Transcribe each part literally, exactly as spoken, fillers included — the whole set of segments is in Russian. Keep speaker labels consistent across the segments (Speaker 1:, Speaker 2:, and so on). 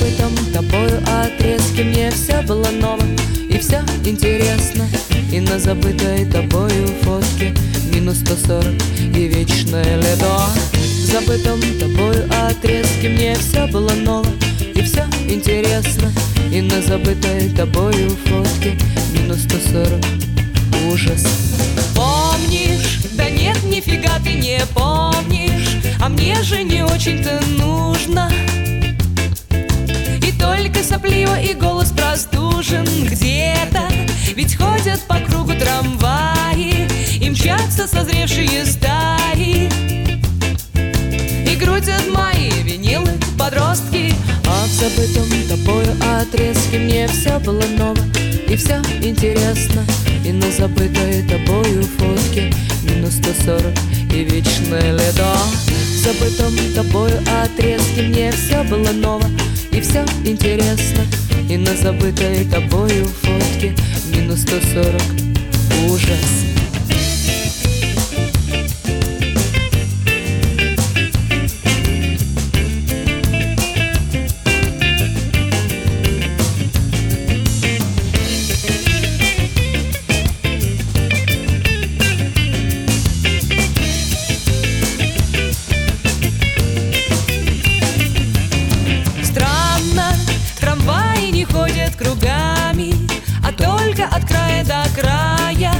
Speaker 1: забытом тобою отрезке мне все было ново и все интересно. И на забытой тобою фотке минус сто сорок и вечное лето. В забытом тобою отрезке мне все было ново и все интересно. И на забытой тобою фотке минус сто сорок ужас.
Speaker 2: Помнишь? Да нет, нифига ты не помнишь, а мне же не очень-то нужно. И только сопливо и голос простужен где-то, ведь ходят по кругу трамваи и мчатся созревшие стаи. И крутят мои винилы подростки.
Speaker 1: А в забытом тобою отрезке мне все было ново и все интересно. И на забытой тобою фотке минус сто сорок и вечное лето. В забытом тобою отрезке мне все было ново и все интересно. И на забытой тобою фотке минус сто сорок ужас.
Speaker 2: Ходят кругами, а только от края до края.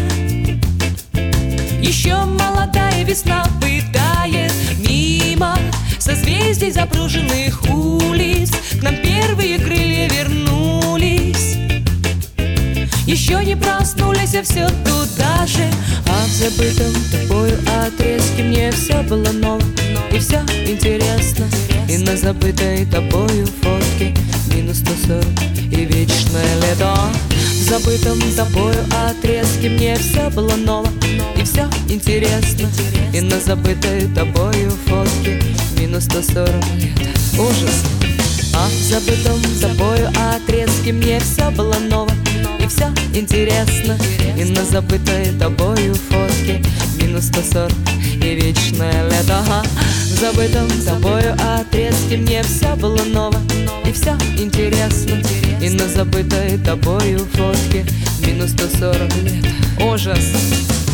Speaker 2: Еще молодая весна пытает мимо созвездий запруженных улиц. К нам первые крылья вернулись, еще не проснулись, а все туда же.
Speaker 1: А в забытом тобою отрезке мне все было ново и все интересно. И на забытой тобою фотке минус сто сорок и вечное лето. В забытом тобою отрезке мне все было ново и все интересно. И на забытой тобою фотке минус сто сорок ужас. А в забытом тобою отрезке мне все было ново и все интересно. И на забытой тобою фотке минус сто сорок и вечное лето. В забытом тобою отрезке мне все было ново и все интересно. И на забытой тобою фотке минус сто сорок ужас.